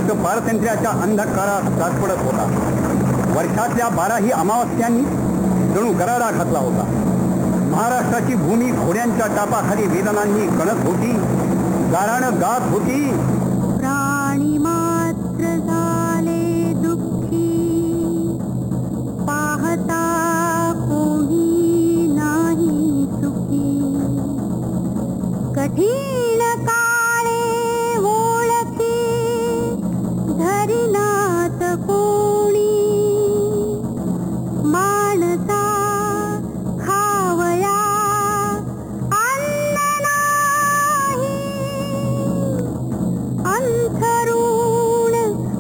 देश पारतंत्र्याच्या अंधकारात जात होता. वर्षातल्या 12ही अमावस्यांनी जणू गराडा घातला होता. महाराष्ट्राची भूमी घोड्यांच्या टापाखाली वेदनांनी कणत होती, गाराणं गात होती. प्राणी मात्र झाले दुःखी, पाहता कोणी नाही सुखी. कठीण काळे ओळखी धरिनात कोणी, माणसा खावया अन्न नाही. अंथरूण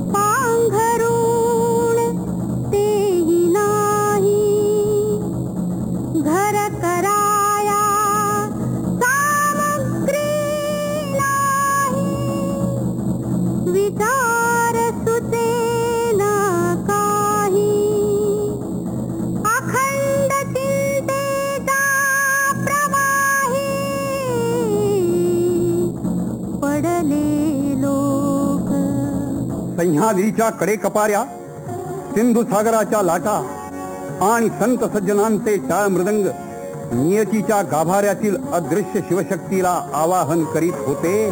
पांघरूण तेही नाही, घर कराया सामग्री नाही. विचार सुचेना काही, अखंड चिंतेचा प्रवाही. पडले लोक सह्याद्रीच्या कडेकपाऱ्या, सिंधू सागराच्या लाटा आणि संत सज्जनांचे टाळ मृदंग नियतीच्या गाभाऱ्यातील अदृश्य शिवशक्तीला आवाहन करीत होते.